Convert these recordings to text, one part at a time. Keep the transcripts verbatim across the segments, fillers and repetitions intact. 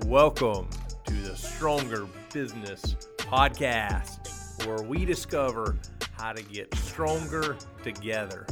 Welcome to the Stronger Business Podcast, where we discover how to get stronger together.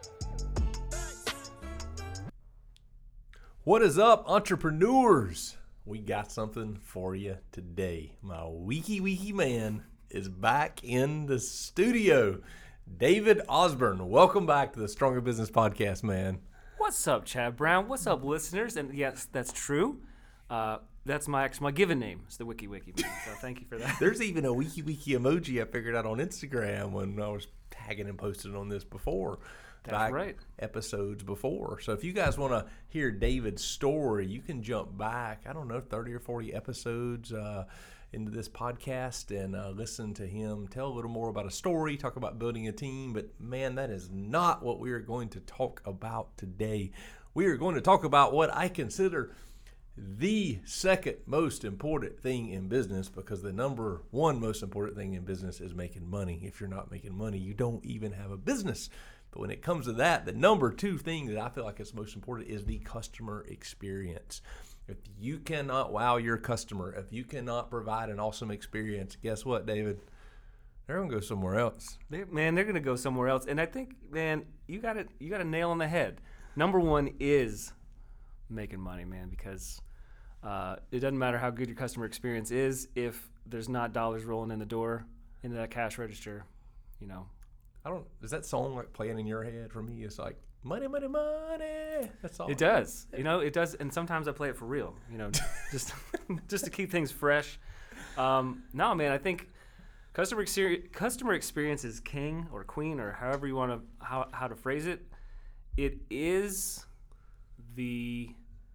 What is up, entrepreneurs? We got something for you today. My wiki wiki man is back in the studio. David Osborne, welcome back to the Stronger Business Podcast, man. What's up, Chad Brown? What's up, listeners? And yes, that's true. Uh, that's my my given name. It's the Wiki Wiki man. So thank you for that. There's even a wiki wiki emoji I figured out on Instagram when I was tagging and posting on this before. That's back right. Episodes before. So if you guys want to hear David's story, you can jump back, I don't know, thirty or forty episodes uh, into this podcast and uh, listen to him tell a little more about a story, talk about building a team. But man, that is not what we are going to talk about today. We are going to talk about what I consider the second most important thing in business, because the number one most important thing in business is making money. If you're not making money, you don't even have a business. But when it comes to that, the number two thing that I feel like is most important is the customer experience. If you cannot wow your customer, if you cannot provide an awesome experience, guess what, David? They're gonna go somewhere else. They, man, they're gonna go somewhere else. And I think, man, you got it. You got a nail on the head. Number one is making money, man, because uh, it doesn't matter how good your customer experience is if there's not dollars rolling in the door into that cash register. You know. I don't. Is that song like playing in your head? For me, it's like money, money, money. That's all. It does. You know, it does. And sometimes I play it for real. You know, just just to keep things fresh. Um, no, man, I think customer exer- customer experience is king or queen or however you want to how how to phrase it. It is the.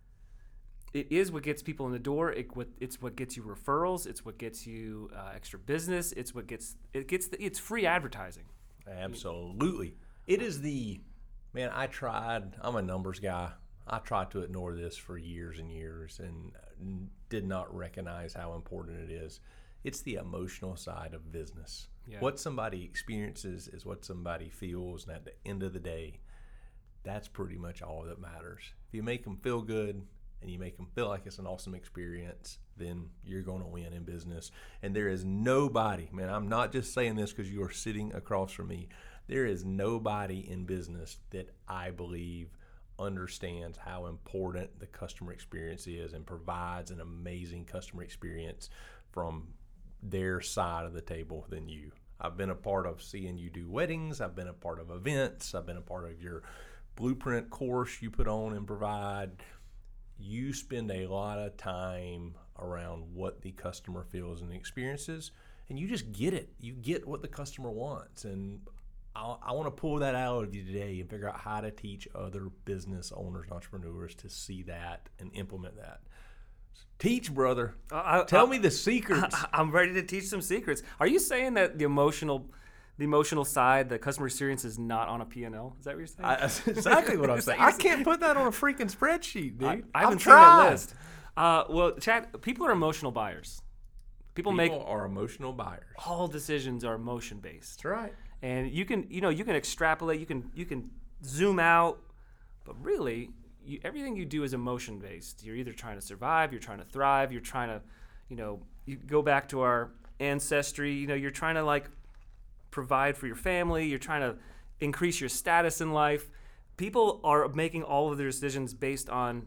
It is what gets people in the door. It what it's what gets you referrals. It's what gets you uh, extra business. It's what gets it gets the, it's free advertising. Absolutely. It is the, man, I tried, I'm a numbers guy. I tried to ignore this for years and years and did not recognize how important it is. It's the emotional side of business. Yeah. What somebody experiences is what somebody feels, and at the end of the day, that's pretty much all that matters. If you make them feel good and you make them feel like it's an awesome experience, then you're going to win in business. And there is nobody, man, I'm not just saying this because you are sitting across from me. There is nobody in business that I believe understands how important the customer experience is and provides an amazing customer experience from their side of the table than you. I've been a part of seeing you do weddings. I've been a part of events. I've been a part of your blueprint course you put on and provide. You spend a lot of time around what the customer feels and experiences, and you just get it. You get what the customer wants, and I, I want to pull that out of you today and figure out how to teach other business owners and entrepreneurs to see that and implement that. Teach, brother. Uh, I, Tell I, me the secrets. I, I'm ready to teach some secrets. Are you saying that the emotional The emotional side, the customer experience is not on a P and L? Is that what you're saying? I, that's exactly what I'm saying. I can't put that on a freaking spreadsheet, dude. I, I haven't I've seen tried. that list. Uh, well, Chad, people are emotional buyers. People, People make are emotional buyers. All decisions are emotion based. That's right. And you can, you know, you can extrapolate. You can, you can zoom out, but really, you, everything you do is emotion based. You're either trying to survive, you're trying to thrive, you're trying to, you know, you go back to our ancestry. You know, you're trying to like provide for your family. You're trying to increase your status in life. People are making all of their decisions based on,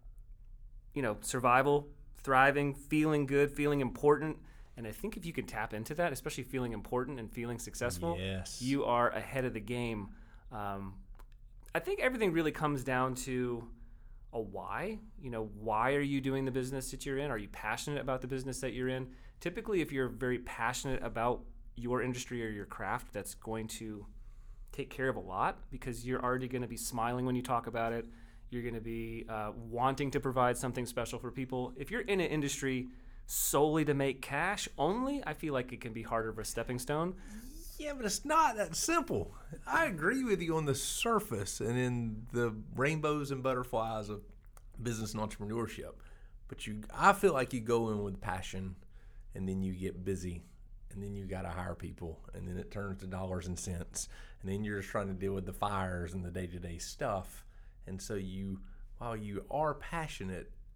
you know, survival, thriving, feeling good, feeling important. And I think if you can tap into that, especially feeling important and feeling successful, yes, you are ahead of the game. Um, I think everything really comes down to a why. You know, why are you doing the business that you're in? Are you passionate about the business that you're in? Typically, if you're very passionate about your industry or your craft, that's going to take care of a lot, because you're already going to be smiling when you talk about it. You're going to be uh, wanting to provide something special for people. If you're in an industry solely to make cash only, I feel like it can be harder of a stepping stone. Yeah, but it's not that simple. I agree with you on the surface and in the rainbows and butterflies of business and entrepreneurship. But you, I feel like you go in with passion, and then you get busy, and then you got to hire people, and then it turns to dollars and cents, and then you're just trying to deal with the fires and the day-to-day stuff. And so you, while you are passionate,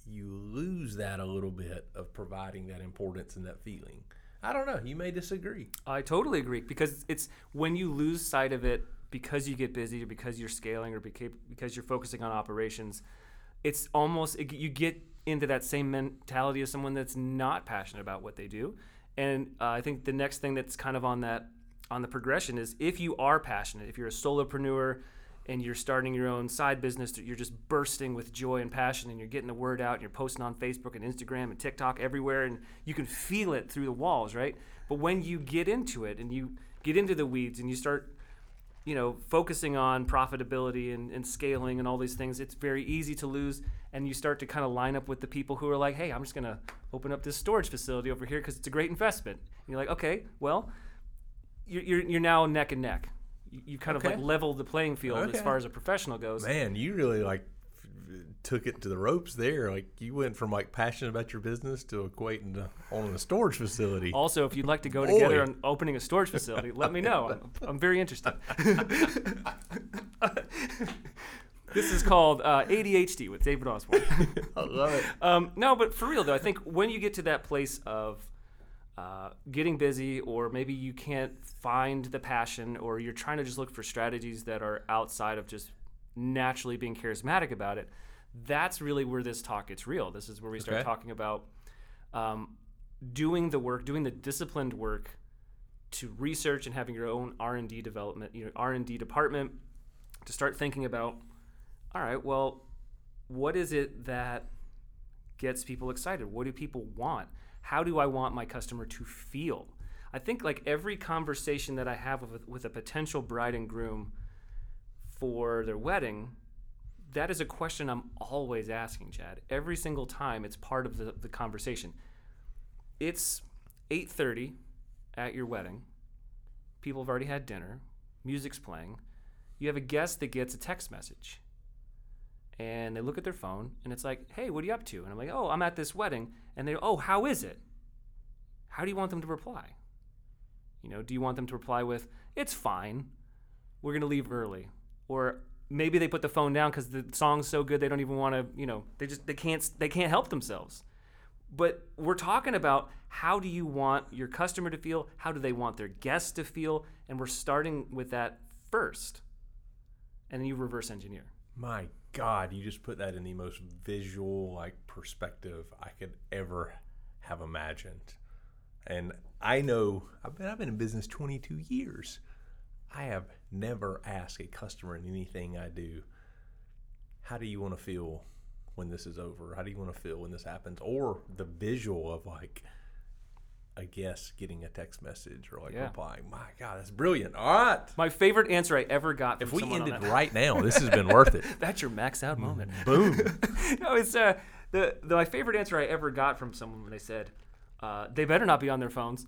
you lose that a little bit of providing that importance and that feeling. I don't know. You may disagree. I totally agree, because it's when you lose sight of it because you get busy or because you're scaling or beca- because you're focusing on operations, it's almost, it, you get into that same mentality as someone that's not passionate about what they do. And uh, I think the next thing that's kind of on that, on the progression is, if you are passionate, if you're a solopreneur and you're starting your own side business, you're just bursting with joy and passion, and you're getting the word out, and you're posting on Facebook and Instagram and TikTok everywhere, and you can feel it through the walls, right? But when you get into it and you get into the weeds and you start, you know, focusing on profitability and, and scaling and all these things, it's very easy to lose, and you start to kind of line up with the people who are like, hey, I'm just going to open up this storage facility over here because it's a great investment. And you're like, okay, well, you're, you're, you're now neck and neck. You kind of Okay. like leveled the playing field Okay. as far as a professional goes. Man, you really like f- took it to the ropes there. Like you went from like passionate about your business to equating to owning a storage facility. Also, if you'd like to go Boy. together on opening a storage facility, let me know. I'm, I'm very interested. This is called uh, A D H D with David Osborne. I love it. Um, no, but for real though, I think when you get to that place of uh, getting busy, or maybe you can't find the passion, or you're trying to just look for strategies that are outside of just naturally being charismatic about it, that's really where this talk gets real. This is where we start Okay. talking about um, doing the work, doing the disciplined work to research and having your own R and D development, you know, R and D department, to start thinking about, all right, well, what is it that gets people excited? What do people want? How do I want my customer to feel? I think like every conversation that I have with, with a potential bride and groom for their wedding, that is a question I'm always asking, Chad. Every single time, it's part of the, the conversation. It's eight thirty at your wedding. People have already had dinner. Music's playing. You have a guest that gets a text message. And they look at their phone, and it's like, hey, what are you up to? And I'm like, oh, I'm at this wedding. And they, oh, how is it? How do you want them to reply? You know, do you want them to reply with, it's fine, we're going to leave early? Or maybe they put the phone down because the song's so good they don't even want to, you know, they just, they can't, they can't help themselves. But we're talking about, how do you want your customer to feel? How do they want their guests to feel? And we're starting with that first. And then you reverse engineer. My God, you just put that in the most visual like perspective I could ever have imagined. And I know I've been, I've been in business twenty-two years. I have never asked a customer in anything I do, how do you want to feel when this is over? How do you want to feel when this happens? Or the visual of like a guest getting a text message or like Yeah. replying. My God, that's brilliant. All right. My favorite answer I ever got from If we someone on ended that- right now, this has been worth it. That's your max out moment. Boom. No, it's uh, the, the my favorite answer I ever got from someone when they said, uh, they better not be on their phones.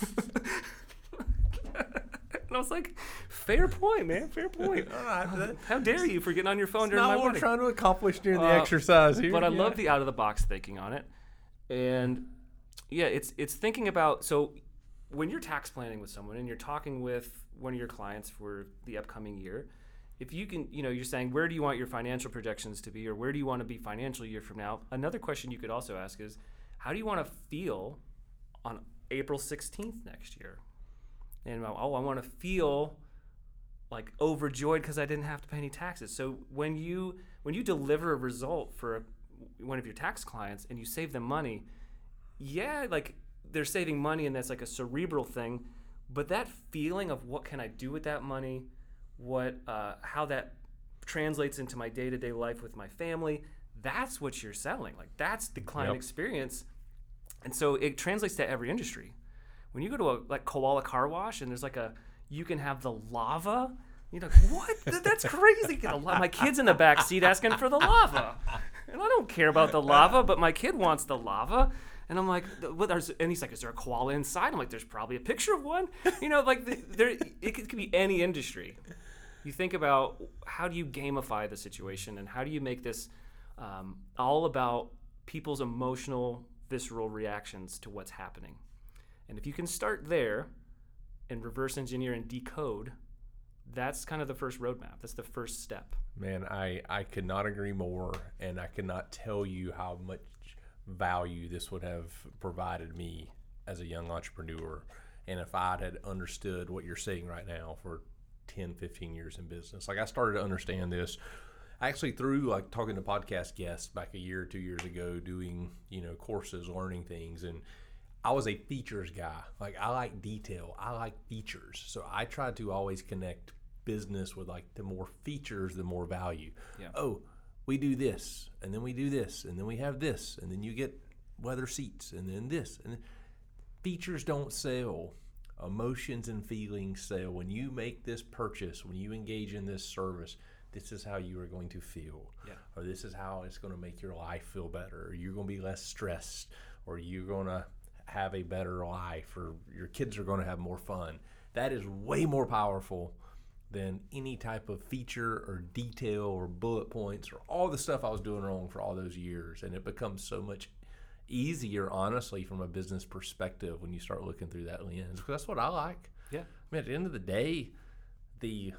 And I was like, fair point, man, fair point. All right. That, How dare you for getting on your phone during not my what we're wedding? trying to accomplish during the Uh, exercise here. But I Yeah. love the out of the box thinking on it. And yeah, it's it's thinking about, so when you're tax planning with someone and you're talking with one of your clients for the upcoming year, if you can, you know, you're saying, where do you want your financial projections to be, or where do you want to be financial year from now? Another question you could also ask is, how do you want to feel on April sixteenth next year? And oh, I want to feel like overjoyed because I didn't have to pay any taxes. So when you when you deliver a result for a, one of your tax clients and you save them money, yeah, like they're saving money and that's like a cerebral thing, but that feeling of what can I do with that money, what uh, how that translates into my day-to-day life with my family, that's what you're selling. Like that's the client Yep. experience. And so it translates to every industry. When you go to a like Koala Car Wash and there's like a, you can have the lava, you're like, what? Th- That's crazy. Get a la- my kid's in the back seat asking for the lava. And I don't care about the lava, but my kid wants the lava. And I'm like, what, there's, and he's like, is there a koala inside? I'm like, there's probably a picture of one. You know, like the, there, it could, it could be any industry. You think about how do you gamify the situation and how do you make this um, all about people's emotional, visceral reactions to what's happening. And if you can start there and reverse engineer and decode, that's kind of the first roadmap. That's the first step. Man, I, I could not agree more, and I cannot tell you how much value this would have provided me as a young entrepreneur. And if I had understood what you're saying right now for ten, fifteen years in business, like I started to understand this actually through like talking to podcast guests back a year or two years ago, doing, you know, courses, learning things. And I was a features guy. Like I like detail. I like features. So I tried to always connect business with like the more features, the more value. Yeah. Oh, we do this, and then we do this, and then we have this, and then you get leather seats, and then this. And then features don't sell. Emotions and feelings sell. When you make this purchase, when you engage in this service, this is how you are going to feel. Yeah. Or this is how it's going to make your life feel better. Or you're going to be less stressed. Or you're going to have a better life. Or your kids are going to have more fun. That is way more powerful than any type of feature or detail or bullet points or all the stuff I was doing wrong for all those years. And it becomes so much easier, honestly, from a business perspective when you start looking through that lens. Because that's what I like. Yeah. I mean, at the end of the day, the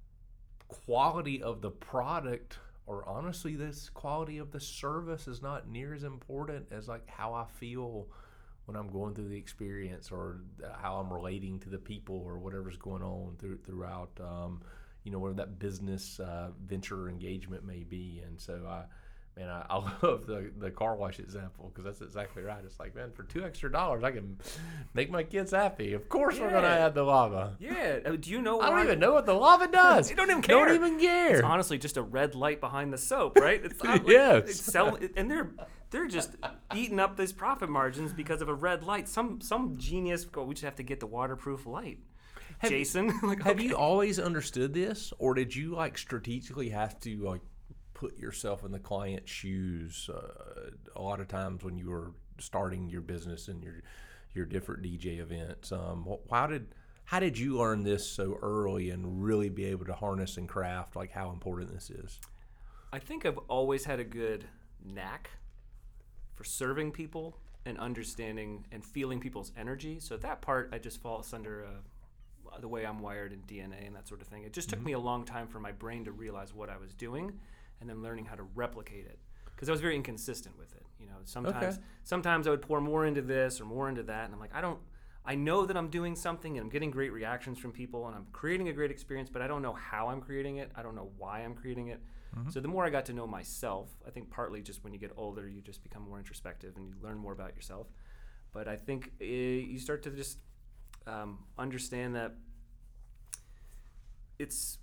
quality of the product, or honestly, this quality of the service, is not near as important as like how I feel when I'm going through the experience, or how I'm relating to the people, or whatever's going on through, throughout, um, you know, whatever that business uh, venture engagement may be. And so I, man, I, I love the, the car wash example, because that's exactly right. It's like, man, for two extra dollars, I can make my kids happy. Of course, yeah. We're going to add the lava. Yeah. Uh, Do you know I don't why? even know what the lava does. You don't even care. Don't even care. It's honestly just a red light behind the soap, right? It's not like, Yes. It's sell, and they're they're just eating up these profit margins because of a red light. Some some genius, go, we just have to get the waterproof light. Have Jason, you, like, have okay. you always understood this, or did you like strategically have to like put yourself in the client's shoes uh, a lot of times when you were starting your business and your your different D J events? Um, how did how did you learn this so early and really be able to harness and craft like how important this is? I think I've always had a good knack for serving people and understanding and feeling people's energy. So that part, I just falls under uh, the way I'm wired in D N A and that sort of thing. It just took mm-hmm. me a long time for my brain to realize what I was doing, and then learning how to replicate it, because I was very inconsistent with it. You know, sometimes okay. sometimes I would pour more into this or more into that, and I'm like, I don't, I know that I'm doing something and I'm getting great reactions from people and I'm creating a great experience, but I don't know how I'm creating it. I don't know why I'm creating it. Mm-hmm. So the more I got to know myself, I think partly just when you get older, you just become more introspective and you learn more about yourself. But I think it, you start to just um, understand that it's,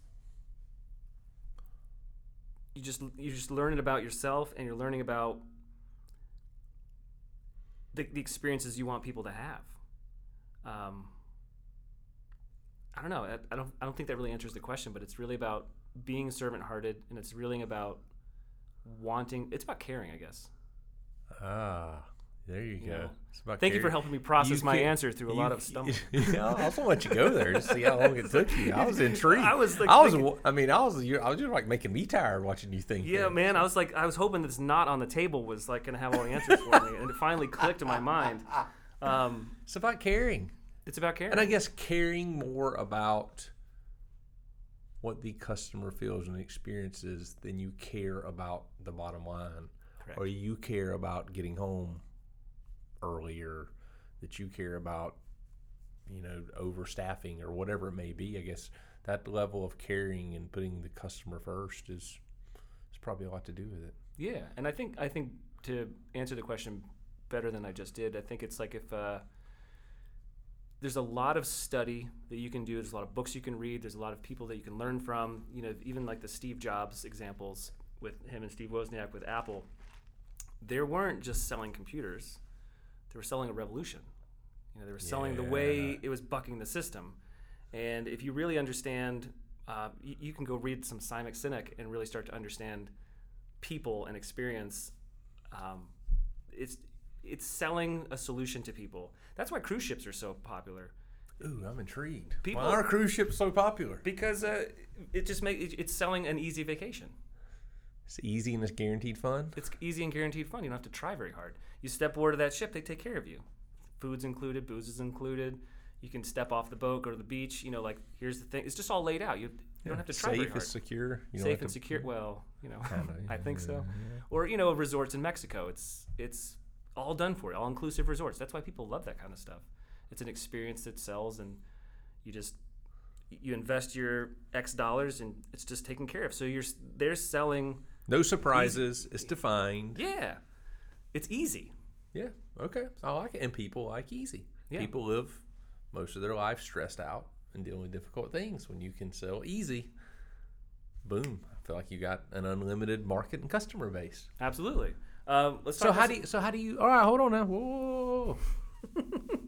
you just you're just learning about yourself, and you're learning about the, the experiences you want people to have. Um, I don't know. I, I don't. I don't think that really answers the question, but it's really about being servant-hearted, and it's really about wanting. It's about caring, I guess. Ah, there you, you go. Know? It's about Thank caring. you for helping me process you my can, answer through a you, lot of stumbling. Yeah, I was gonna let you go there to see how long it took you. I was intrigued. I was. Like, I was. thinking, I mean, I was. I was just like making me tired watching you think. Yeah, there. man. I was like, I was hoping this not on the table was like gonna have all the answers for me, and it finally clicked in my mind. Um, it's about caring. It's about caring, and I guess caring more about what the customer feels and experiences than you care about the bottom line. Correct. Or you care about getting home earlier, that you care about, you know, overstaffing or whatever it may be. I guess that level of caring and putting the customer first is is probably a lot to do with it. Yeah, and I think I think to answer the question better than I just did, I think it's like if uh, there's a lot of study that you can do. There's a lot of books you can read. There's a lot of people that you can learn from. You know, even like the Steve Jobs examples with him and Steve Wozniak with Apple. They weren't just selling computers. They were selling a revolution. You know, they were selling yeah. the way it was bucking the system. And if you really understand, uh, you, you can go read some Simon Sinek and really start to understand people and experience. Um, it's it's selling a solution to people. That's why cruise ships are so popular. Ooh, I'm intrigued. People, why are cruise ships so popular? Because uh, it just make it, it's selling an easy vacation. It's easy and it's guaranteed fun? It's easy and guaranteed fun. You don't have to try very hard. You step aboard of that ship, they take care of you. Food's included, booze is included. You can step off the boat, go to the beach. You know, like here's the thing. It's just all laid out. You, you Yeah. don't have to try Safe very hard. is secure. You don't Safe have and to- secure. Well, you know, Kinda, I think yeah, so. yeah. Or you know, resorts in Mexico. It's it's all done for you, all inclusive resorts. That's why people love that kind of stuff. It's an experience that sells, and you just you invest your X dollars, and it's just taken care of. So you're s- they're selling. No surprises. It's defined. Yeah, it's easy. Yeah. Okay. I like it. And people like easy. Yeah. People live most of their life stressed out and dealing with difficult things. When you can sell easy, boom. I feel like you got an unlimited market and customer base. Absolutely. Um, let's So talk how about do you, so how do you? All right, hold on now. Whoa. whoa, whoa.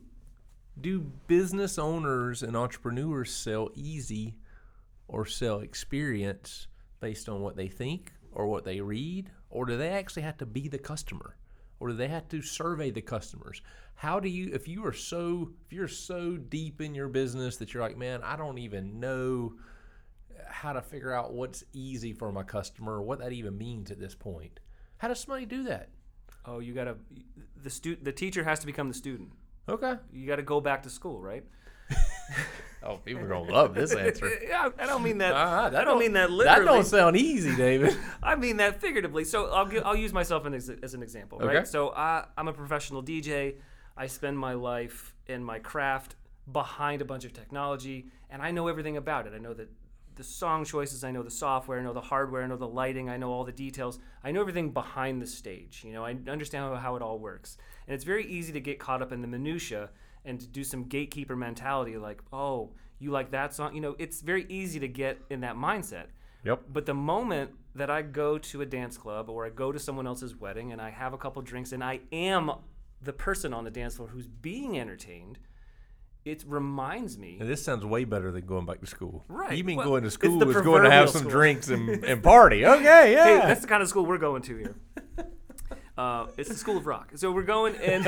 Do business owners and entrepreneurs sell easy or sell experience based on what they think or what they read, or do they actually have to be the customer, or do they have to survey the customers? How do you, if you are so, if you're so deep in your business that you're like, man, I don't even know how to figure out what's easy for my customer or what that even means at this point. How does somebody do that? Oh, you gotta the stu- the teacher has to become the student. Okay. You got to go back to school, right? Oh, people are gonna love this answer. Yeah, I don't mean that. Uh-huh, that I don't don't- mean that That literally. don't sound easy, David. I mean that figuratively. So I'll gi- I'll use myself an ex- as an example, right? Okay. So I, I'm a professional D J. I spend my life in my craft behind a bunch of technology, and I know everything about it. I know that the song choices, I know the software, I know the hardware, I know the lighting, I know all the details. I know everything behind the stage. You know, I understand how, how it all works, and it's very easy to get caught up in the minutia and to do some gatekeeper mentality, like, oh, you like that song? You know, it's very easy to get in that mindset. Yep. But the moment that I go to a dance club or I go to someone else's wedding and I have a couple drinks and I am the person on the dance floor who's being entertained, it reminds me. And this sounds way better than going back to school. Right. You mean Well, going to it's school the is going to have proverbial some school. drinks and, and party. Okay, yeah. Hey, that's the kind of school we're going to here. Uh, it's the School of Rock. So we're going, and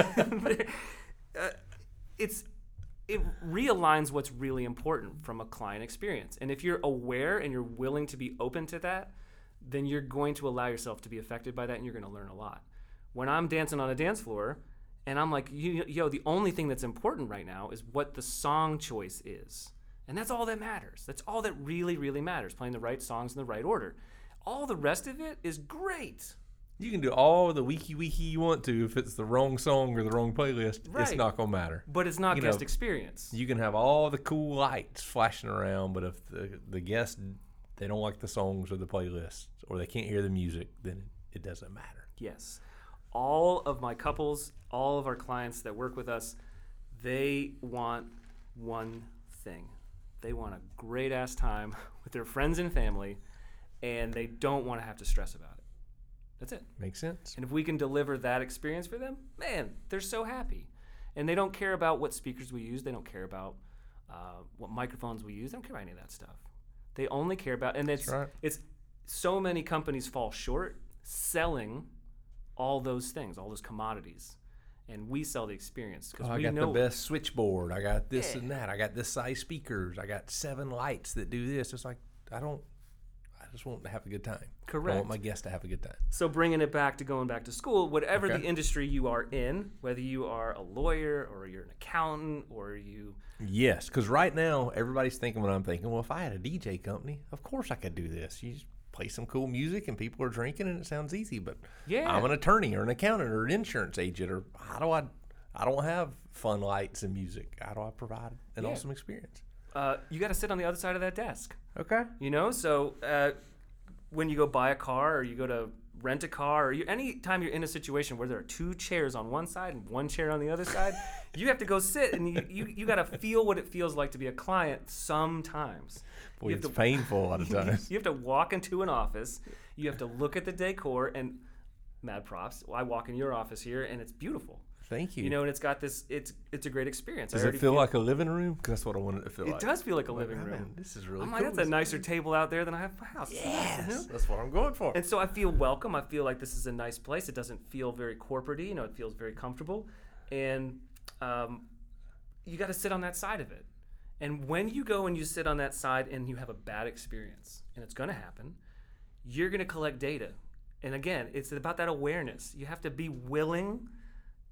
uh, it's it realigns what's really important from a client experience. And if you're aware and you're willing to be open to that, then you're going to allow yourself to be affected by that, and you're going to learn a lot. When I'm dancing on a dance floor, and I'm like, yo, the only thing that's important right now is what the song choice is. And that's all that matters. That's all that really, really matters, playing the right songs in the right order. All the rest of it is great. You can do all the wiki wiki you want to. If it's the wrong song or the wrong playlist, it's Right. not going to matter. But it's not You guest know, experience. You can have all the cool lights flashing around, but if the, the guests, they don't like the songs or the playlists, or they can't hear the music, then it doesn't matter. Yes. All of my couples, all of our clients that work with us, they want one thing. They want a great ass time with their friends and family, and they don't want to have to stress about it. That's it. Makes sense. And if we can deliver that experience for them, man, they're so happy. And they don't care about what speakers we use. They don't care about uh, what microphones we use. They don't care about any of that stuff. They only care about, and it's That's right. it's so many companies fall short selling all those things, all those commodities, and we sell the experience because Oh, I we got know the best switchboard. I got this Yeah. and that. I got this size speakers. I got seven lights that do this. It's like, I don't, I just want to have a good time. I Correct. want my guests to have a good time. So bringing it back to going back to school, whatever Okay. the industry you are in, whether you are a lawyer or you're an accountant or you Yes, because right now everybody's thinking what I'm thinking. Well, if I had a D J company, of course I could do this. You just play some cool music and people are drinking and it sounds easy. But Yeah. I'm an attorney or an accountant or an insurance agent, or how do I? I don't have fun lights and music. How do I provide an Yeah. awesome experience? uh, you got to sit on the other side of that desk. Okay. You know, so uh, when you go buy a car or you go to rent a car, or you, anytime you're in a situation where there are two chairs on one side and one chair on the other side, you have to go sit and you, you, you got to feel what it feels like to be a client sometimes. Boy, You have it's to- painful a lot of times. You have to walk into an office, you have to look at the decor, and mad props. I walk in your office here and it's beautiful. Thank you. You know, and it's got this, it's it's a great experience. I Does it already feel like a living room? 'Cause that's what I want it to feel It like. does feel like a Like, living oh, room. man, this is really I'm cool. like, that's a nicer table out there than I have in my house. Yes, that's what I'm going for. And so I feel welcome. I feel like this is a nice place. It doesn't feel very corporate-y. You know, it feels very comfortable. And um, you got to sit on that side of it. And when you go and you sit on that side and you have a bad experience, and it's going to happen, you're going to collect data. And again, it's about that awareness. You have to be willing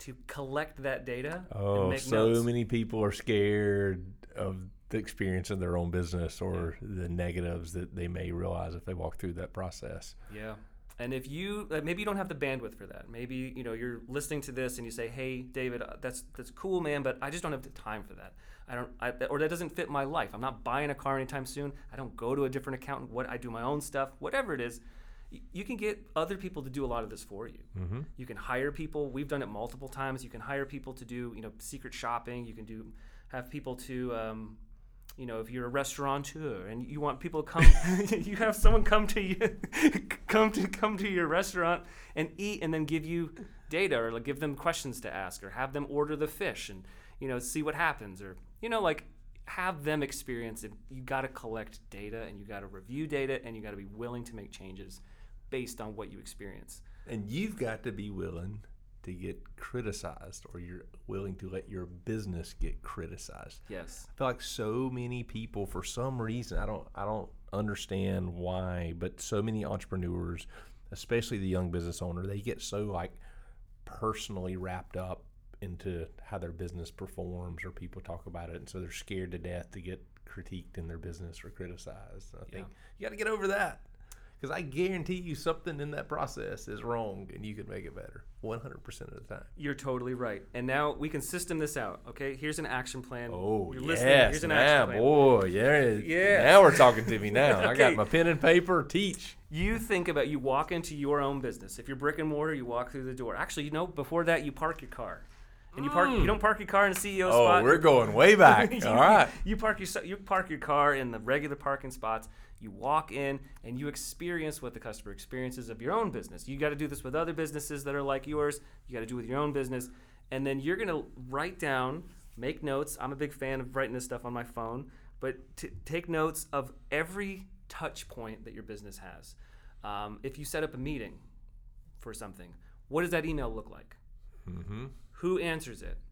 to collect that data and Oh, make so notes. many people are scared of the experience in their own business or the negatives that they may realize if they walk through that process. Yeah. And if you like, maybe you don't have the bandwidth for that. Maybe you know you're listening to this and you say, "Hey, David, uh, that's that's cool, man, but I just don't have the time for that. I don't, I, or that doesn't fit my life. I'm not buying a car anytime soon. I don't go to a different accountant. What I do my own stuff, whatever it is." y- You can get other people to do a lot of this for you. Mm-hmm. You can hire people. We've done it multiple times. You can hire people to do, you know, secret shopping. You can do, have people to, um, you know, if you're a restaurateur and you want people to come, you have someone come to you, come to come to your restaurant and eat, and then give you data or like give them questions to ask, or have them order the fish and you know see what happens, or you know like have them experience it. You got to collect data and you got to review data and you got to be willing to make changes based on what you experience. And you've got to be willing to get criticized, or you're willing to let your business get criticized. Yes. I feel like so many people, for some reason, I don't, I don't understand why, but so many entrepreneurs, especially the young business owner, they get so like personally wrapped up into how their business performs, or people talk about it, and so they're scared to death to get critiqued in their business or criticized. I think you got to get over that. Because I guarantee you something in that process is wrong and you can make it better one hundred percent of the time. You're totally right. And now we can system this out, okay? Here's an action plan. Oh, You're yes. listening. Here's an now, action plan. boy. Yeah. Yes. Now we're talking to me now. I Okay. got my pen and paper. Teach. You think about, you walk into your own business. If you're brick and mortar, you walk through the door. Actually, you know, before that, you park your car. And you park. You don't park your car in a C E O Oh, spot. we're going way back. you, All right. You park your you park your car in the regular parking spots. You walk in and you experience what the customer experiences of your own business. You got to do this with other businesses that are like yours. You got to do it with your own business, and then you're gonna write down, make notes. I'm a big fan of writing this stuff on my phone, but to take notes of every touch point that your business has. Um, if you set up a meeting for something, what does that email look like? Mm-hmm. Who answers it?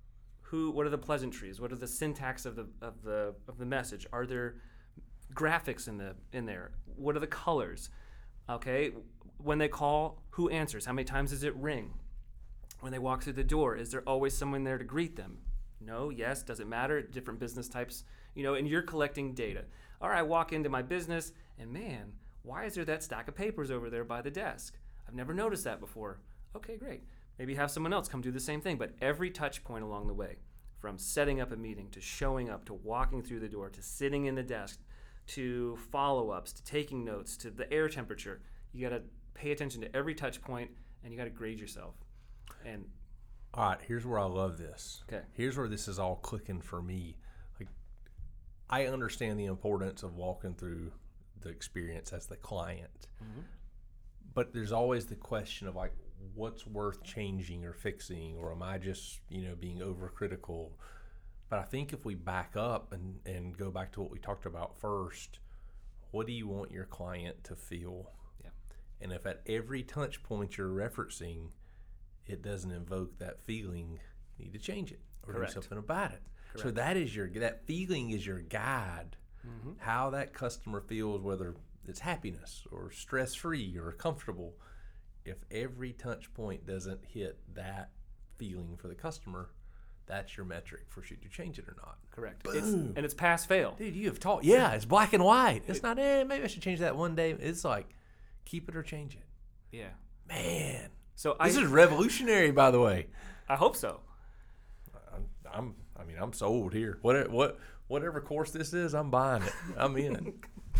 Who? What are the pleasantries? What are the syntax of the of the of the message? Are there graphics in the in there? What are the colors? Okay. When they call, who answers? How many times does it ring? When they walk through the door, is there always someone there to greet them? No, yes, does it matter? Different business types, you know, and you're collecting data. All right, I walk into my business and man, why is there that stack of papers over there by the desk? I've never noticed that before. Okay, great. Maybe have someone else come do the same thing, but every touch point along the way, from setting up a meeting to showing up to walking through the door to sitting in the desk to follow-ups to taking notes to the air temperature, you got to pay attention to every touch point and you got to grade yourself. And All right, here's where I love this. Okay. Here's where this is all clicking for me. Like, I understand the importance of walking through the experience as the client, Mhm. but there's always the question of like, what's worth changing or fixing, or am I just, you know, being overcritical? But I think if we back up and, and go back to what we talked about first, what do you want your client to feel? Yeah. And if at every touch point you're referencing, it doesn't invoke that feeling, you need to change it or Correct. do something about it. So Correct. that is your, that feeling is your guide, Mhm. how that customer feels, whether it's happiness or stress-free or comfortable. If every touch point doesn't hit that feeling for the customer, that's your metric for should you change it or not. Correct. Boom. It's, and it's pass fail. Dude, you have taught. Yeah, it's black and white. It's not, eh, maybe I should change that one day. It's like, keep it or change it. Yeah. Man, So I this is revolutionary, by the way. I hope so. I'm, I'm I mean, I'm sold here. What, what, whatever course this is, I'm buying it. I'm in.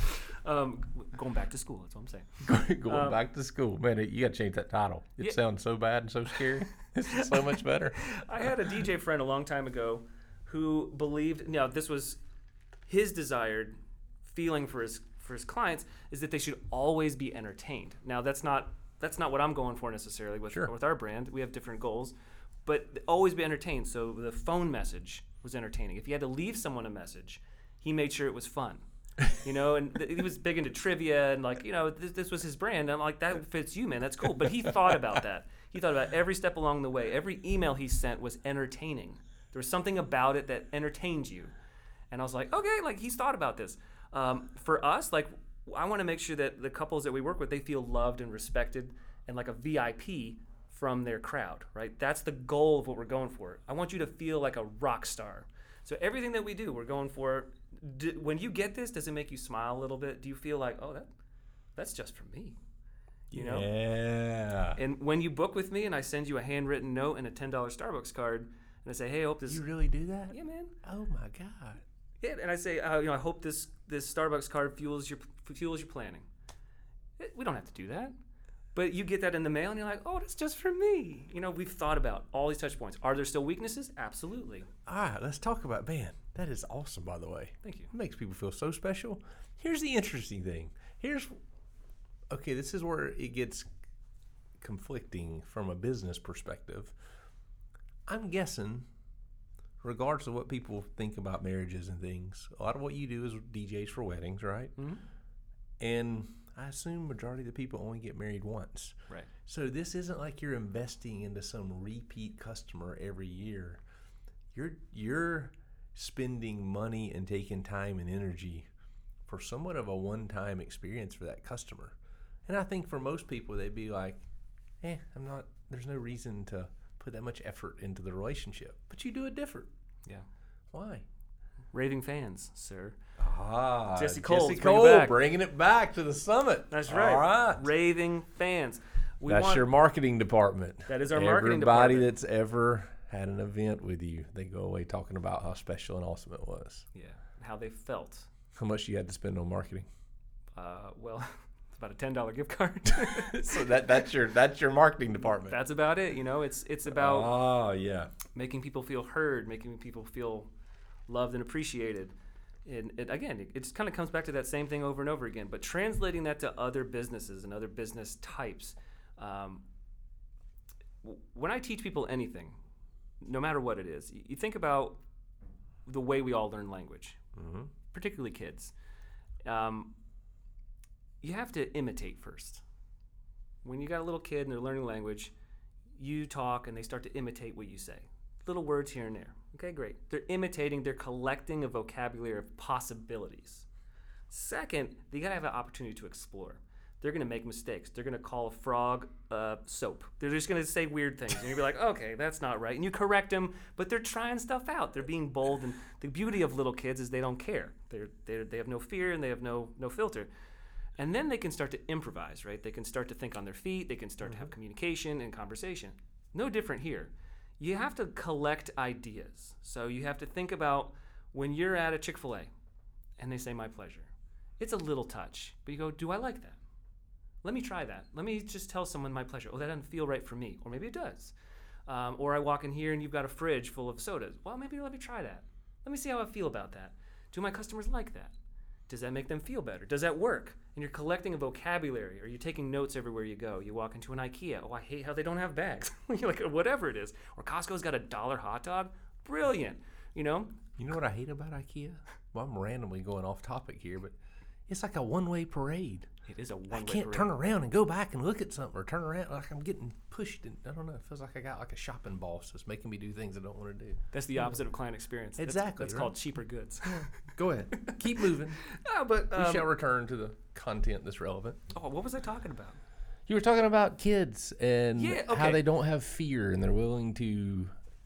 Um, going back to school, that's what I'm saying. Going Um, back to school, man. You got to change that title. It Yeah. sounds so bad and so scary. This is so much better. I had a D J friend a long time ago who believed, you know, this was his desired feeling for his for his clients is that they should always be entertained. Now that's not that's not what I'm going for necessarily with Sure. with our brand. We have different goals, but always be entertained. So the phone message was entertaining. If you had to leave someone a message, he made sure it was fun. You know, and th- he was big into trivia and like, you know, this, this was his brand. And I'm like, that fits you, man. That's cool. But he thought about that. He thought about every step along the way. Every email he sent was entertaining. There was something about it that entertained you. And I was like, okay, like he's thought about this. Um, for us, like I want to make sure that the couples that we work with, they feel loved and respected and like a V I P from their crowd, right? That's the goal of what we're going for. I want you to feel like a rock star. So everything that we do, we're going for. D- when you get this, does it make you smile a little bit? Do you feel like, oh, that that's just for me? You know? Yeah. And when you book with me and I send you a handwritten note and a ten dollars Starbucks card, and I say, hey, I hope this. You really do that? Yeah, man. Oh my God. Yeah, and I say, uh, you know, I hope this this Starbucks card fuels your fuels your planning. It, we don't have to do that, but you get that in the mail, and you're like, oh, that's just for me. You know, we've thought about all these touch points. Are there still weaknesses? Absolutely. All right, let's talk about, man, that is awesome, by the way. Thank you. It makes people feel so special. Here's the interesting thing. Here's, okay, this is where it gets conflicting from a business perspective. I'm guessing, regardless of what people think about marriages and things, a lot of what you do is D Js for weddings, right? Mm-hmm. And I assume majority of the people only get married once. Right. So this isn't like you're investing into some repeat customer every year. You're you're spending money and taking time and energy for somewhat of a one-time experience for that customer. And I think for most people, they'd be like, eh, I'm not, there's no reason to put that much effort into the relationship. But you do it different. Yeah. Why? Raving fans, sir. Ah, Jesse Cole, Jesse bring it Cole, back. bringing it back to the summit. That's right. All right. Raving fans. We That's want, your marketing department. That is our marketing Everybody department. that's ever had an event with you, they go away talking about how special and awesome it was. Yeah, how they felt. How much you had to spend on marketing? Uh, well, it's about a ten dollars gift card. So that that's your that's your marketing department. That's about it. You know, it's it's about Oh yeah. making people feel heard, making people feel loved and appreciated. And it, again, it, it just kind of comes back to that same thing over and over again. But translating that to other businesses and other business types, um, w- when I teach people anything, no matter what it is, you, you think about the way we all learn language, Mm-hmm. particularly kids. Um, you have to imitate first. When you got a little kid and they're learning language, you talk and they start to imitate what you say. Little words here and there. Okay, great. They're imitating, they're collecting a vocabulary of possibilities. Second, you gotta have an opportunity to explore. They're gonna make mistakes. They're gonna call a frog uh, soap. They're just gonna say weird things. And you'll be like, okay, that's not right. And you correct them, but they're trying stuff out. They're being bold. And the beauty of little kids is they don't care. They're, they're, they have no fear and they have no, no filter. And then they can start to improvise, right? They can start to think on their feet. They can start mm-hmm. to have communication and conversation. No different here. You have to collect ideas. So you have to think about when you're at a Chick-fil-A and they say, my pleasure. It's a little touch, but you go, do I like that? Let me try that. Let me just tell someone my pleasure. Oh, that doesn't feel right for me. Or maybe it does. Um, or I walk in here and you've got a fridge full of sodas. Well, maybe let me try that. Let me see how I feel about that. Do my customers like that? Does that make them feel better? Does that work? And you're collecting a vocabulary, or you're taking notes everywhere you go. You walk into an IKEA. Oh, I hate how they don't have bags. You're like, whatever it is. Or Costco's got a dollar hot dog. Brilliant. You know? You know what I hate about IKEA? Well, I'm randomly going off topic here, but it's like a one-way parade. It is a one-way I can't parade. turn around and go back and look at something, or turn around like I'm getting pushed. And I don't know. It feels like I got like a shopping boss that's making me do things I don't want to do. That's the opposite of client experience. That's- Exactly, That's, right? called cheaper goods. Go ahead. Keep moving. oh, but um, We shall return to the content that's relevant. oh, what was I talking about? You were talking about kids and Yeah, how okay. they don't have fear and they're willing to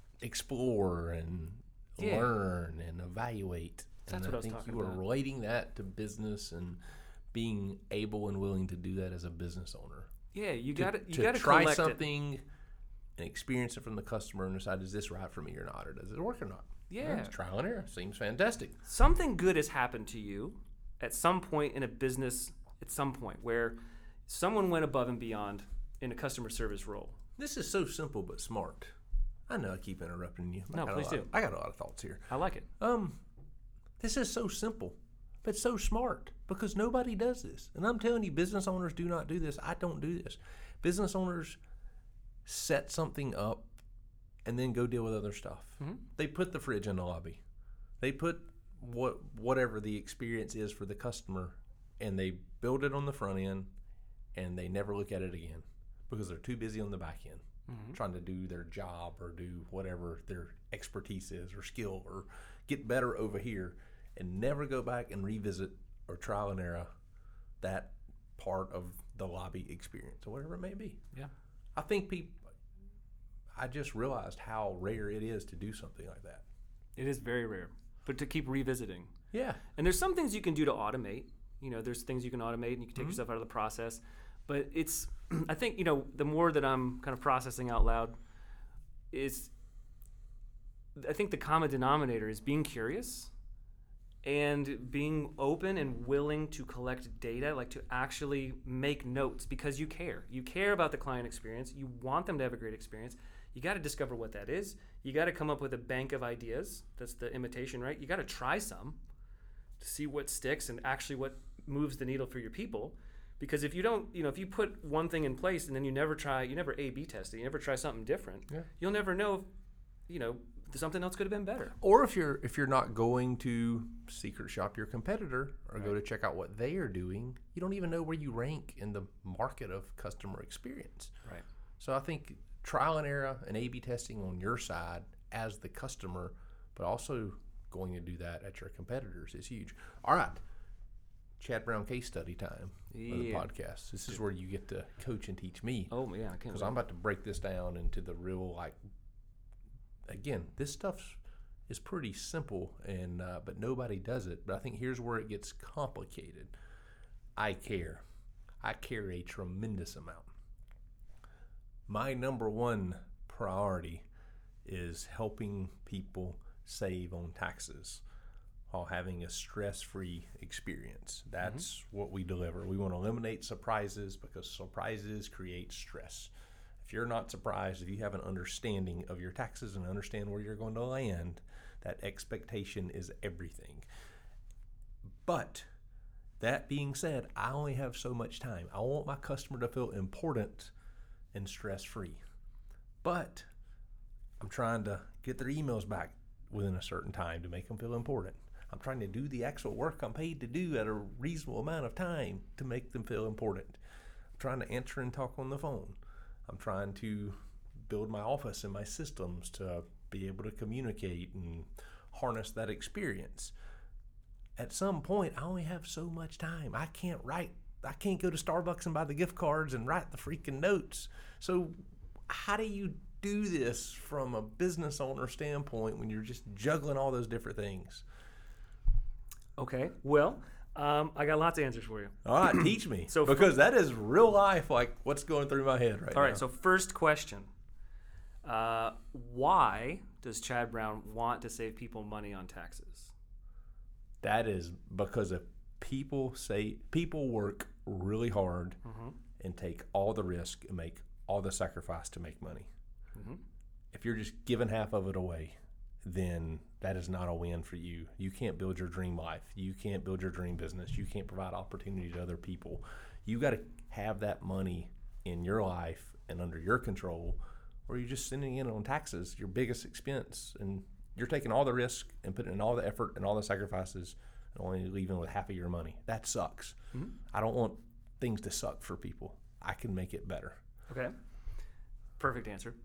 explore and Yeah. learn and evaluate. That's and what I I was think talking you were about. relating that to business and being able and willing to do that as a business owner. Yeah, you To- got to you to got to try collect it. something and experience it from the customer and decide, is this right for me or not, or does it work or not? Yeah. It's trial and error. Seems fantastic. Something good has happened to you at some point in a business, at some point where someone went above and beyond in a customer service role. This is so simple but smart. I know I keep interrupting you. I No, got a please lot- do. I got a lot of thoughts here. I like it. Um, this is so simple, but so smart because nobody does this. And I'm telling you, business owners do not do this. I don't do this. Business owners set something up and then go deal with other stuff. Mhm. They put the fridge in the lobby. They put what whatever the experience is for the customer, and they build it on the front end, and they never look at it again because they're too busy on the back end. Mhm. Trying to do their job or do whatever their expertise is or skill or get better over here, and never go back and revisit or trial and error that part of the lobby experience or whatever it may be. Yeah. I think people, I just realized how rare it is to do something like that. It is very rare, but to keep revisiting. Yeah. And there's some things you can do to automate. You know, there's things you can automate and you can take Mm-hmm. yourself out of the process. But it's, I think, you know, the more that I'm kind of processing out loud is, I think the common denominator is being curious and being open and willing to collect data, like to actually make notes because you care. You care about the client experience. You want them to have a great experience. You got to discover what that is. You got to come up with a bank of ideas. That's the imitation, right? You got to try some to see what sticks and actually what moves the needle for your people. Because if you don't, you know, if you put one thing in place and then you never try, you never A B test it, you never try something different, Yeah. you'll never know, if, you know, something else could have been better. Or if you're if you're not going to secret shop your competitor or go to check out what they are doing, you don't even know where you rank in the market of customer experience. Right. So I think trial and error and A B testing on your side as the customer, but also going to do that at your competitors is huge. All right. Chad Brown case study time for the Yeah. podcast. This is where you get to coach and teach me. Oh, yeah, I can't Because wait. I'm about to break this down into the real, like, again, this stuff is pretty simple, and uh, but nobody does it. But I think here's where it gets complicated. I care. I care a tremendous amount. My number one priority is helping people save on taxes while having a stress-free experience. That's mm-hmm. what we deliver. We want to eliminate surprises because surprises create stress. If you're not surprised, if you have an understanding of your taxes and understand where you're going to land, that expectation is everything. But that being said, I only have so much time. I want my customer to feel important and stress-free. But I'm trying to get their emails back within a certain time to make them feel important. I'm trying to do the actual work I'm paid to do at a reasonable amount of time to make them feel important. I'm trying to answer and talk on the phone. I'm trying to build my office and my systems to be able to communicate and harness that experience. At some point, I only have so much time. I can't write. I can't go to Starbucks and buy the gift cards and write the freaking notes. So how do you do this from a business owner standpoint when you're just juggling all those different things? Okay, well, um, I got lots of answers for you. All right, teach me. So because that is real life, like what's going through my head right now. All right, so first question. Uh, why does Chad Brown want to save people money on taxes? That is because if people say people work really hard Mm-hmm. and take all the risk and make all the sacrifice to make money. Mm-hmm. If you're just giving half of it away, then that is not a win for you. You can't build your dream life. You can't build your dream business. You can't provide opportunity to other people. You got to have that money in your life and under your control, or you're just sending in on taxes, your biggest expense, and you're taking all the risk and putting in all the effort and all the sacrifices and only leaving with half of your money. That sucks. Mm-hmm. I don't want things to suck for people. I can make it better. Okay. Perfect answer.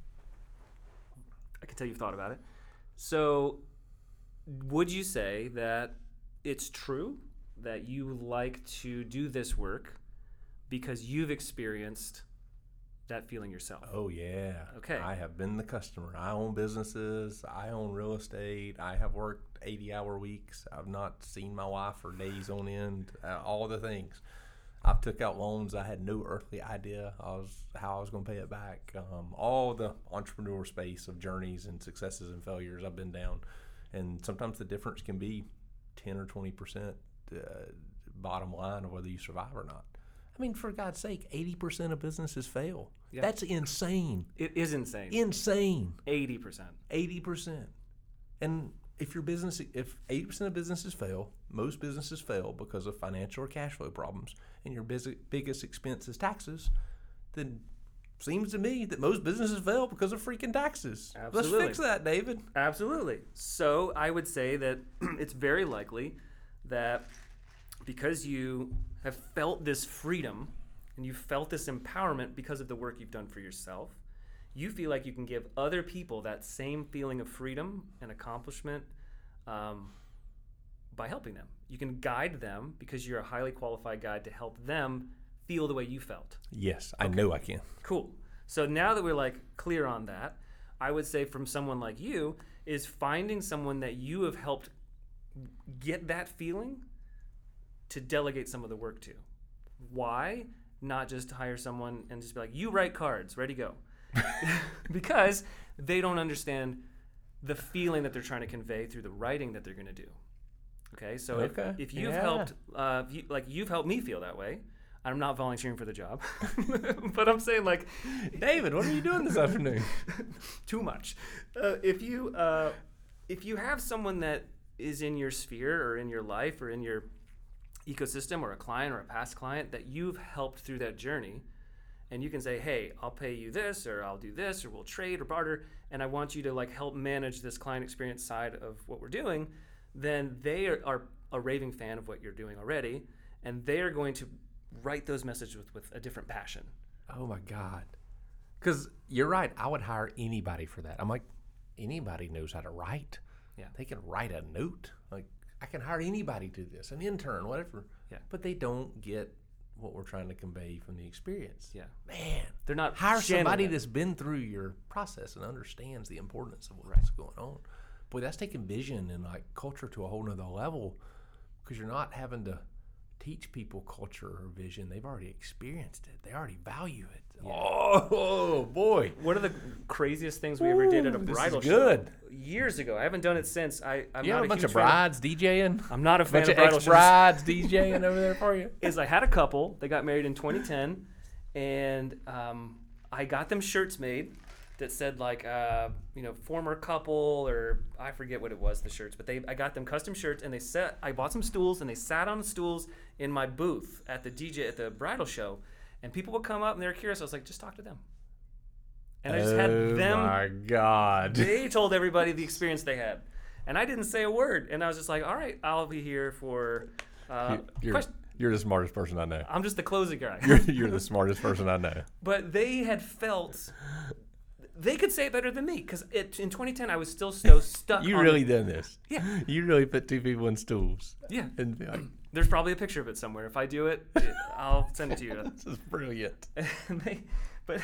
I can tell you've thought about it. So, would you say that it's true that you like to do this work because you've experienced that feeling yourself? Oh, yeah. Okay. I have been the customer. I own businesses. I own real estate. I have worked eighty-hour weeks. I've not seen my wife for days on end. Uh, all the things. I've took out loans. I had no earthly idea I was how I was going to pay it back. Um, all the entrepreneur space of journeys and successes and failures I've been down. And sometimes the difference can be ten or twenty percent uh, bottom line of whether you survive or not. I mean, for God's sake, eighty percent of businesses fail. Yeah. That's insane. It is insane. Insane. eighty percent. eighty percent. And if your business, if eighty percent of businesses fail, most businesses fail because of financial or cash flow problems, and your biz- biggest expense is taxes, then seems to me that most businesses fail because of freaking taxes. Absolutely. Let's fix that, David. Absolutely. So I would say that it's very likely that because you have felt this freedom and you felt this empowerment because of the work you've done for yourself, you feel like you can give other people that same feeling of freedom and accomplishment um, by helping them. You can guide them because you're a highly qualified guide to help them feel the way you felt. Yes, I know I can. Cool. So now that we're like clear on that, I would say from someone like you is finding someone that you have helped get that feeling to delegate some of the work to. Why not just hire someone and just be like, you write cards, ready, go? Because they don't understand the feeling that they're trying to convey through the writing that they're going to do. Okay, so Okay. if, if you've Yeah. helped, uh, if you, like you've helped me feel that way. I'm not volunteering for the job, but I'm saying like, David, what are you doing this afternoon? too much. Uh, if you uh, if you have someone that is in your sphere or in your life or in your ecosystem or a client or a past client that you've helped through that journey, and you can say, hey, I'll pay you this, or I'll do this, or we'll trade or barter, and I want you to like help manage this client experience side of what we're doing, then they are, are a raving fan of what you're doing already, and they are going to write those messages with, with a different passion. Oh my God. Because you're right. I would hire anybody for that. I'm like, anybody knows how to write. Yeah. They can write a note. Like, I can hire anybody to do this, an intern, whatever. Yeah. But they don't get what we're trying to convey from the experience. Yeah. Man. They're not Hire channeling somebody it. that's been through your process and understands the importance of what's going on. Boy, that's taking vision and like culture to a whole nother level, because you're not having to teach people culture or vision. They've already experienced it. They already value it. Yeah. Oh, boy. One of the craziest things we ever did at a Ooh, this is bridal good. show years ago. I haven't done it since. I, I'm You not have a a bunch huge of fan brides DJing? I'm not a A fan bunch of of bridal shows. ex-brides DJing over there for you? Is I had a couple. They got married in twenty ten, and um, I got them shirts made that said like uh, you know former couple, or I forget what it was, the shirts, but they I got them custom shirts, and they sat. I bought some stools, and they sat on the stools in my booth at the D J at the bridal show, and people would come up and they were curious. I was like, just talk to them, and I just had Oh, them. my God. They told everybody the experience they had, and I didn't say a word, and I was just like, all right, I'll be here for uh, You're, question. you're the smartest person I know. I'm just the closing guy. You're, you're the smartest person I know. But they had felt they could say it better than me, because in twenty ten I was still so stuck. You on, really done this. Yeah. You really put two people in stools. Yeah. And be like, There's probably a picture of it somewhere. If I do it, it I'll send it to you. this is brilliant. And they, but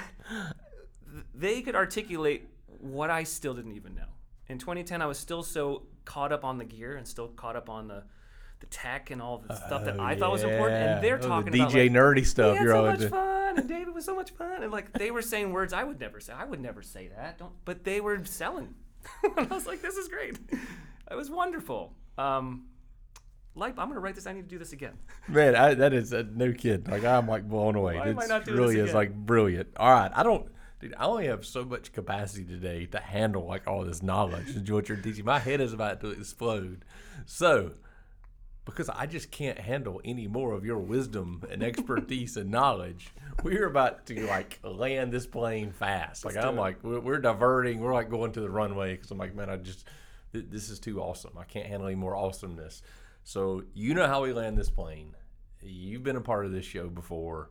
they could articulate what I still didn't even know. In twenty ten, I was still so caught up on the gear and still caught up on the, the tech and all the stuff that Oh, I thought was important. And they're yeah. Oh, talking the about D J like, nerdy we stuff. had You're so always much doing. fun, and David was so much fun, and like they were saying words I would never say. I would never say that. Don't. But they were selling. And I was like, this is great. It was wonderful. Um, like I'm gonna write this. I need to do this again. Man, I, that is uh, no kid. Like I'm like blown away. Why am I It's not doing really this is again? like brilliant. All right, I don't, dude. I only have so much capacity today to handle like all this knowledge and what you're teaching. My head is about to explode. So, because I just can't handle any more of your wisdom and expertise and knowledge, we're about to like land this plane fast. Like Let's do I'm it. like we're, we're diverting. We're like going to the runway because I'm like, man, I just th- this is too awesome. I can't handle any more awesomeness. So you know how we land this plane. You've been a part of this show before.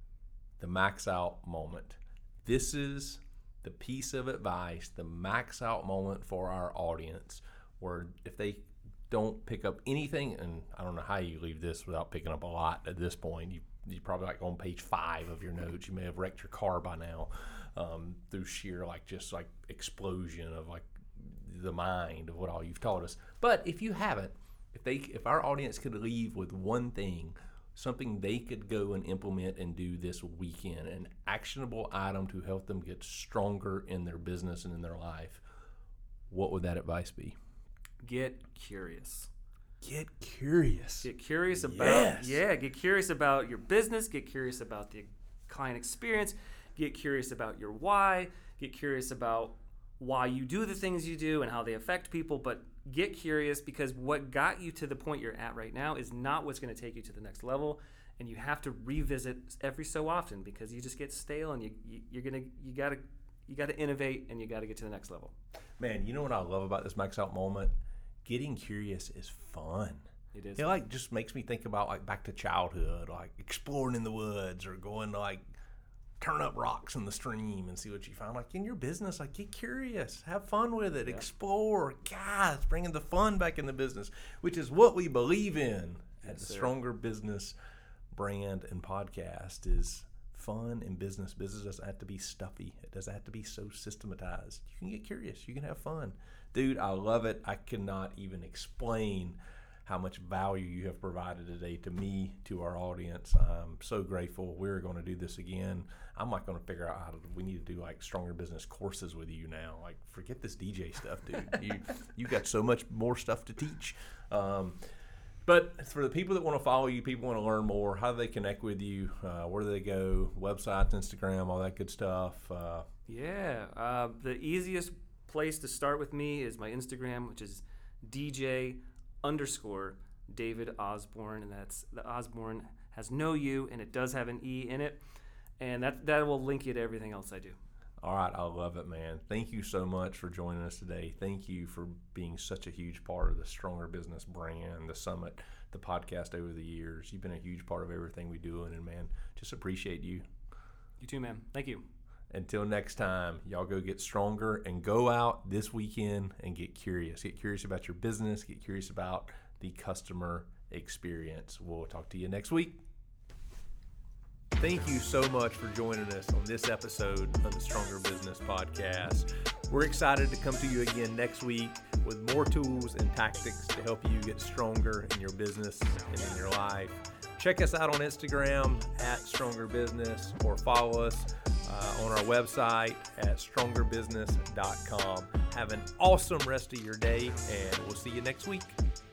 The max out moment. This is the piece of advice, the max out moment for our audience, where if they don't pick up anything, and I don't know how you leave this without picking up a lot at this point. You you probably like on page five of your notes. You may have wrecked your car by now um, through sheer like just like explosion of like the mind of what all you've taught us. But if you haven't, if they if our audience could leave with one thing, something they could go and implement and do this weekend, an actionable item to help them get stronger in their business and in their life, what would that advice be? Get curious. Get curious. Get curious about Yes. yeah. Get curious about your business. Get curious about the client experience. Get curious about your why. Get curious about why you do the things you do and how they affect people. But get curious, because what got you to the point you're at right now is not what's going to take you to the next level. And you have to revisit every so often, because you just get stale, and you, you you're gonna you gotta you gotta innovate, and you gotta get to the next level. Man, you know what I love about this max out moment? Getting curious is fun. It is. It like just makes me think about like back to childhood, like exploring in the woods or going to like turn up rocks in the stream and see what you find. Like in your business, like get curious, have fun with it, Yeah. explore. God, it's bringing the fun back in the business, which is what we believe in at Yes, the sir. Stronger Business brand and podcast is fun in business. Business doesn't have to be stuffy. It doesn't have to be so systematized. You can get curious. You can have fun. Dude, I love it. I cannot even explain how much value you have provided today to me, to our audience. I'm so grateful. We're going to do this again. I'm not going to figure out how to, we need to do like Stronger Business courses with you now. Like, forget this D J stuff, dude. you you got so much more stuff to teach. Um, but for the people that want to follow you, people want to learn more, how do they connect with you? Uh, where do they go? Websites, Instagram, all that good stuff. Uh, yeah. Uh, the easiest place to start with me is my Instagram, which is D J underscore David Osborne, and that's the Osborne has no U and it does have an E in it, and that that will link you to everything else I do. All right, I love it, man. Thank you so much for joining us today. Thank you for being such a huge part of the Stronger Business brand, the summit, the podcast over the years. You've been a huge part of everything we do, and man, just appreciate you. You too, man. Thank you. Until next time, y'all go get stronger and go out this weekend and get curious. Get curious about your business. Get curious about the customer experience. We'll talk to you next week. Thank you so much for joining us on this episode of the Stronger Business Podcast. We're excited to come to you again next week with more tools and tactics to help you get stronger in your business and in your life. Check us out on Instagram at Stronger Business, or follow us uh, on our website at stronger business dot com. Have an awesome rest of your day, and we'll see you next week.